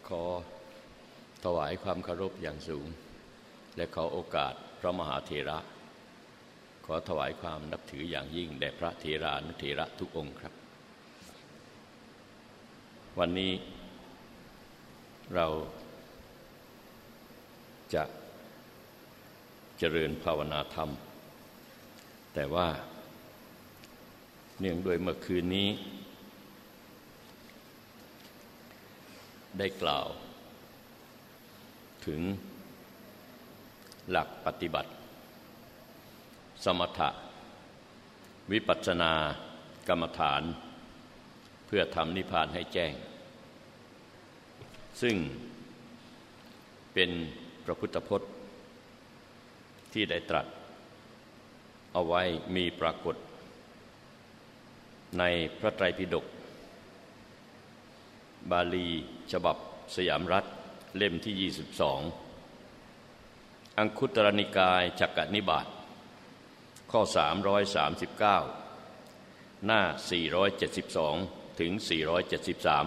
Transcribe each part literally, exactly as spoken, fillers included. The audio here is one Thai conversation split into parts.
ขอถวายความเคารพอย่างสูงและขอโอกาสพระมหาเถระขอถวายความนับถืออย่างยิ่งแด่พระเถรานุเถระทุกองค์ครับวันนี้เราจะเจริญภาวนาธรรมแต่ว่าเนื่องด้วยเมื่อคืนนี้ได้กล่าวถึงหลักปฏิบัติสมถะวิปัสสนากรรมฐานเพื่อทำนิพพานให้แจ้งซึ่งเป็นพระพุทธพจน์ที่ได้ตรัสเอาไว้มีปรากฏในพระไตรปิฎกบาลีฉบับสยามรัฐเล่มที่ยี่สิบสองอังคุตรนิกายจักกนิบาตข้อสามร้อยสามสิบเก้าหน้าสี่ร้อยเจ็ดสิบสองถึงสี่ร้อยเจ็ดสิบสาม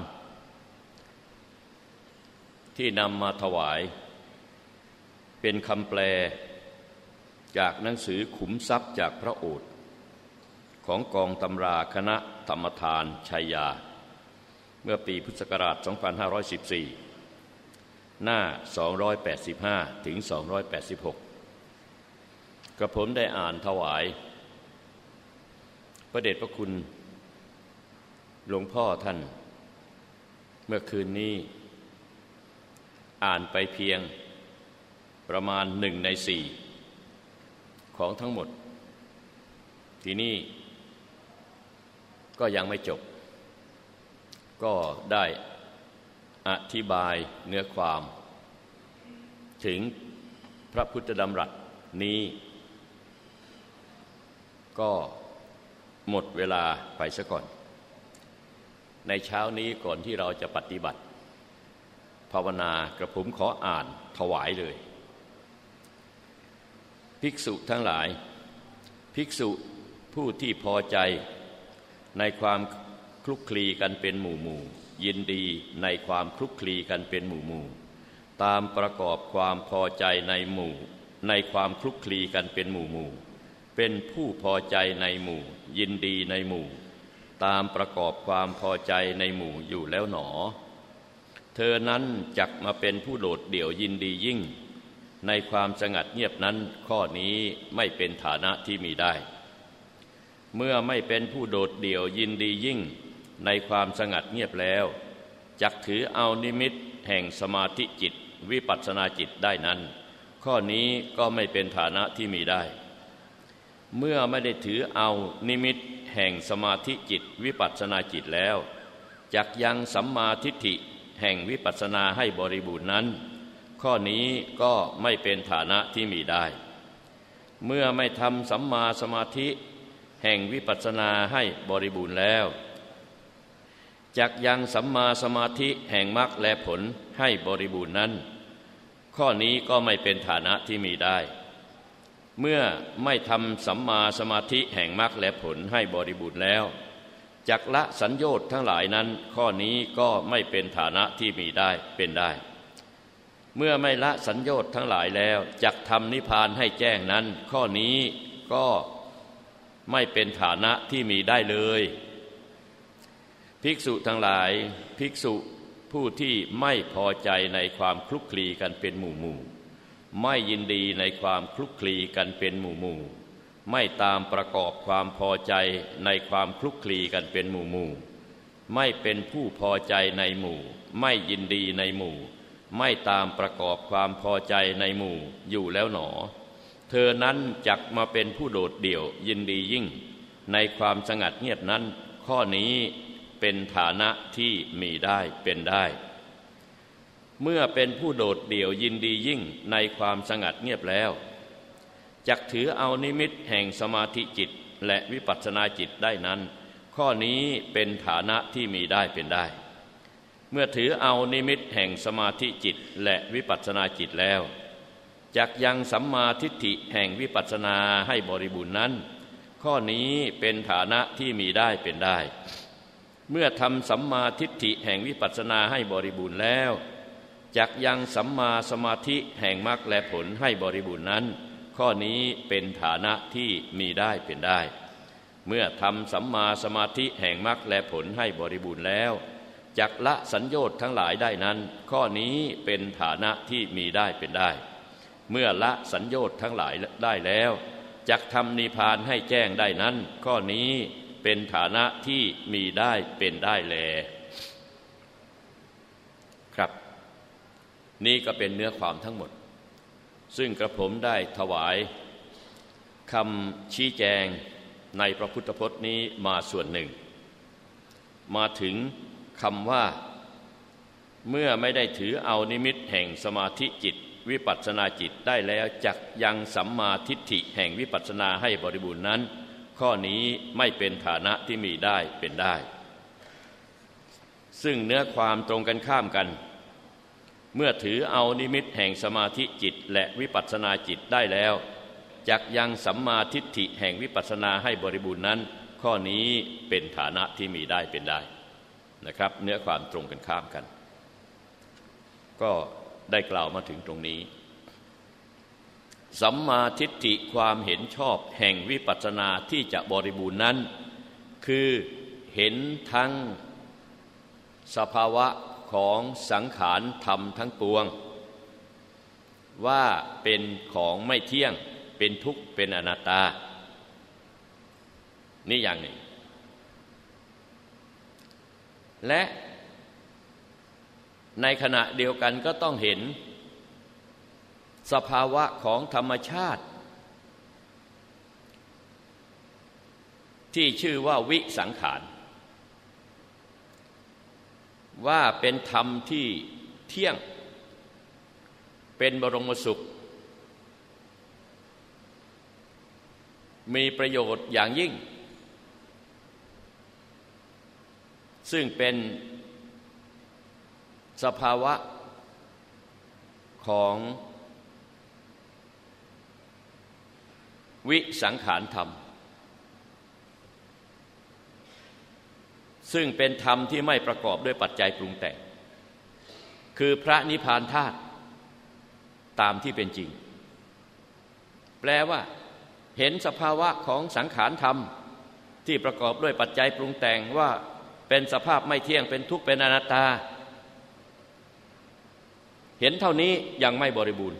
ที่นำมาถวายเป็นคำแปลจากหนังสือขุมทรัพย์จากพระโอษฐ์ของกองตำราคณะธรรมทานชัยยาเมื่อปีพุทธศักราชสองพันห้าร้อยสิบสี่หน้าสองร้อยแปดสิบห้าถึงสองร้อยแปดสิบหกกระผมได้อ่านถวายพระเดชพระคุณหลวงพ่อท่านเมื่อคืนนี้อ่านไปเพียงประมาณหนึ่งในสี่ของทั้งหมดทีนี้ก็ยังไม่จบก็ได้อธิบายเนื้อความถึงพระพุทธดำรัสนี้ก็หมดเวลาไปซะก่อนในเช้านี้ก่อนที่เราจะปฏิบัติภาวนากระผมขออ่านถวายเลยภิกษุทั้งหลายภิกษุผู้ที่พอใจในความคลุกคลีกันเป็นหมู่หมู่ยินดีในความคลุกคลีกันเป็นหมู่หมู่ตามประกอบความพอใจในหมู่ในความคลุกคลีกันเป็นหมู่หมู่เป็นผู้พอใจในหมู่ยินดีในหมู่ตามประกอบความพอใจในหมู่อยู่แล้วหนอเธอนั้นจักมาเป็นผู้โดดเดี่ยวยินดียิ่งในความสงัดเงียบนั้นข้อนี้ไม่เป็นฐานะที่มีได้เมื่อไม่เป็นผู้โดดเดี่ยวยินดียิ่งในความสงัดเงียบแล้วจักถือเอานิมิตแห่งสมาธิจิตวิปัสสนาจิตได้นั้นข้อนี้ก็ไม่เป็นฐานะที่มีได้เมื่อไม่ได้ถือเอานิมิตแห่งสมาธิจิตวิปัสสนาจิตแล้วจักยังสัมมาทิฏฐิแห่งวิปัสสนาให้บริบูรณ์นั้นข้อนี้ก็ไม่เป็นฐานะที่มีได้เมื่อไม่ทำสัมมาสมาธิแห่งวิปัสสนาให้บริบูรณ์แล้วจักยังสัมมาสมาธิแห่งมรรคและผลให้บริบูรณ์นั้นข้อนี้ก็ไม่เป็นฐานะที่มีได้เมื่อไม่ทำสัมมาสมาธิแห่งมรรคและผลให้บริบูรณ์แล้วจักละสัญโยชน์ทั้งหลายนั้นข้อนี้ก็ไม่เป็นฐานะที่มีได้เป็นได้เมื่อไม่ละสัญโยชน์ทั้งหลายแล้วจักทำนิพพานให้แจ้งนั้นข้อนี้ก็ไม่เป็นฐานะที่มีได้เลยภิกษุทั้งหลายภิกษุผู้ที่ไม่พอใจในความคลุกคลีกันเป็นหมู่หมู่ไม่ยินดีในความคลุกคลีกันเป็นหมู่หมู่ไม่ตามประกอบความพอใจในความคลุกคลีกันเป็นหมู่หมู่ไม่เป็นผู้พอใจในหมู่ไม่ยินดีในหมู่ไม่ตามประกอบความพอใจในหมู่อยู่แล้วหนอเธอนั้นจักมาเป็นผู้โดดเดี่ยวยินดียิ่งในความสงัดเงียบนั้นข้อนี้เป็นฐานะที่มีได้เป็นได้เมื่อเป็นผู้โดดเดี่ยวยินดียิ่งในความสงัดเงียบแล้วจักถือเอานิมิตแห่งสมาธิจิตและวิปัสสนาจิตได้นั้นข้อนี้เป็นฐานะที่มีได้เป็นได้เมื่อถือเอานิมิตแห่งสมาธิจิตและวิปัสสนาจิตแล้วจักยังสัมมาทิฏฐิแห่งวิปัสสนาให้บริบูรณ์นั้นข้อนี้เป็นฐานะที่มีได้เป็นได้เมื่อทำสัมมาทิฏฐิแห่งวิปัสสนาให้บริบูรณ์แล้วจักยังสัมมาสมาธิแห่งมรรคและผลให้บริบูรณ์นั้นข้อนี้เป็นฐานะที่มีได้เป็นได้เมื่อทำสัมมาสมาธิแห่งมรรคและผลให้บริบูรณ์แล้วจักละสัญโยชน์ทั้งหลายได้นั้นข้อนี้เป็นฐานะที่มีได้เป็นได้เมื่อละสัญโยชน์ทั้งหลายได้แล้วจักทำนิพพานให้แจ้งได้นั้นข้อนี้เป็นฐานะที่มีได้เป็นได้แลครับนี่ก็เป็นเนื้อความทั้งหมดซึ่งกระผมได้ถวายคำชี้แจงในพระพุทธพจน์นี้มาส่วนหนึ่งมาถึงคำว่าเมื่อไม่ได้ถือเอานิมิตแห่งสมาธิจิตวิปัสสนาจิตได้แล้วจักยังสัมมาทิฏฐิแห่งวิปัสสนาให้บริบูรณ์นั้นข้อนี้ไม่เป็นฐานะที่มีได้เป็นได้ซึ่งเนื้อความตรงกันข้ามกันเมื่อถือเอานิมิตแห่งสมาธิจิตและวิปัสสนาจิตได้แล้วจักยังสัมมาทิฏฐิแห่งวิปัสสนาให้บริบูรณ์นั้นข้อนี้เป็นฐานะที่มีได้เป็นได้นะครับเนื้อความตรงกันข้ามกันก็ได้กล่าวมาถึงตรงนี้สัมมาทิฏฐิความเห็นชอบแห่งวิปัสสนาที่จะบริบูรณ์นั้นคือเห็นทั้งสภาวะของสังขารธรรมทั้งปวงว่าเป็นของไม่เที่ยงเป็นทุกข์เป็นอนัตตานี่อย่างหนึ่งและในขณะเดียวกันก็ต้องเห็นสภาวะของธรรมชาติที่ชื่อว่าวิสังขารว่าเป็นธรรมที่เที่ยงเป็นบรมสุขมีประโยชน์อย่างยิ่งซึ่งเป็นสภาวะของวิสังขารธรรมซึ่งเป็นธรรมที่ไม่ประกอบด้วยปัจจัยปรุงแต่งคือพระนิพพานธาตุตามที่เป็นจริงแปลว่าเห็นสภาวะของสังขารธรรมที่ประกอบด้วยปัจจัยปรุงแต่งว่าเป็นสภาพไม่เที่ยงเป็นทุกข์เป็นอนัตตาเห็นเท่านี้ยังไม่บริบูรณ์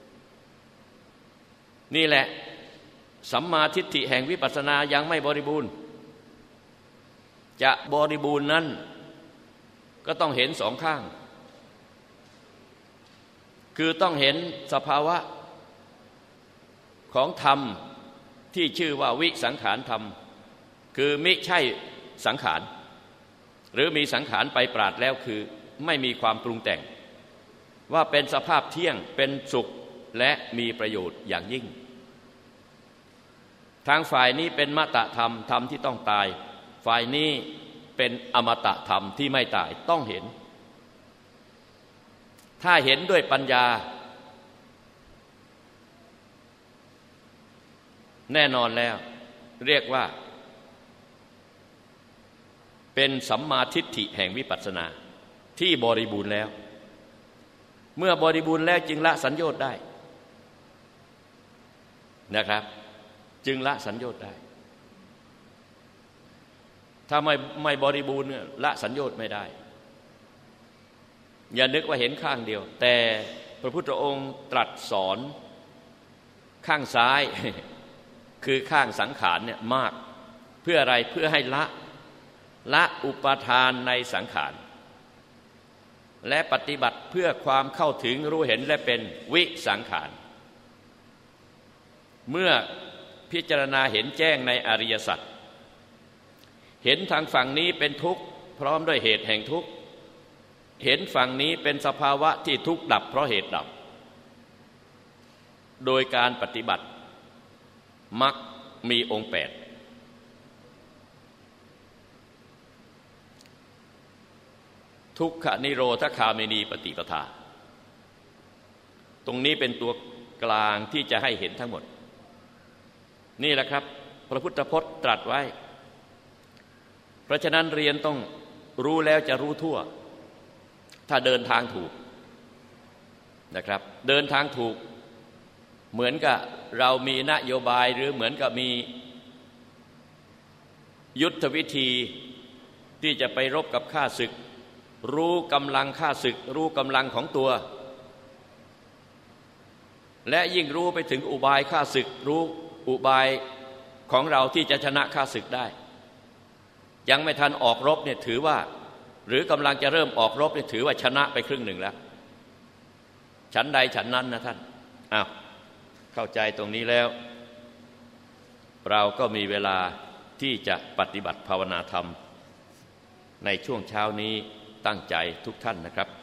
นี่แหละสัมมาทิฏฐิแห่งวิปัสสนายังไม่บริบูรณ์จะบริบูรณ์นั้นก็ต้องเห็นสองข้างคือต้องเห็นสภาวะของธรรมที่ชื่อว่าวิสังขารธรรมคือมิใช่สังขารหรือมีสังขารไปปราดแล้วคือไม่มีความปรุงแต่งว่าเป็นสภาพเที่ยงเป็นสุขและมีประโยชน์อย่างยิ่งทางฝ่ายนี้เป็นมตะธรรมธรรมที่ต้องตายฝ่ายนี้เป็นอมตะธรรมที่ไม่ตายต้องเห็นถ้าเห็นด้วยปัญญาแน่นอนแล้วเรียกว่าเป็นสัมมาทิฏฐิแห่งวิปัสสนาที่บริบูรณ์แล้วเมื่อบริบูรณ์แล้วจึงละสัญโยชน์ได้นะครับจึงละสัญโยชน์ได้ถ้าไม่ไม่บริบูรณ์เนี่ยละสัญโยชน์ไม่ได้อย่านึกว่าเห็นข้างเดียวแต่พระพุทธองค์ตรัสสอนข้างซ้ายคือข้างสังขารเนี่ยมากเพื่ออะไรเพื่อให้ละละอุปาทานในสังขารและปฏิบัติเพื่อความเข้าถึงรู้เห็นและเป็นวิสังขารเมื่อพิจารณาเห็นแจ้งในอริยสัจเห็นทางฝั่งนี้เป็นทุกข์พร้อมด้วยเหตุแห่งทุกข์เห็นฝั่งนี้เป็นสภาวะที่ทุกข์ดับเพราะเหตุดับโดยการปฏิบัติมรรคมีองค์แปดทุกขนิโรธคามินีปฏิปทาตรงนี้เป็นตัวกลางที่จะให้เห็นทั้งหมดนี่แหละครับพระพุทธพจน์ตรัสไว้เพราะฉะนั้นเรียนต้องรู้แล้วจะรู้ทั่วถ้าเดินทางถูกนะครับเดินทางถูกเหมือนกับเรามีนโยบายหรือเหมือนกับมียุทธวิธีที่จะไปรบกับข้าศึกรู้กำลังข้าศึกรู้กำลังของตัวและยิ่งรู้ไปถึงอุบายข้าศึกรู้อุบายของเราที่จะชนะข้าศึกได้ยังไม่ทันออกรบเนี่ยถือว่าหรือกำลังจะเริ่มออกรบเนี่ยถือว่าชนะไปครึ่งหนึ่งแล้วฉันใดฉันนั้นนะท่านอ้าวเข้าใจตรงนี้แล้วเราก็มีเวลาที่จะปฏิบัติภาวนาธรรมในช่วงเช้านี้ตั้งใจทุกท่านนะครับ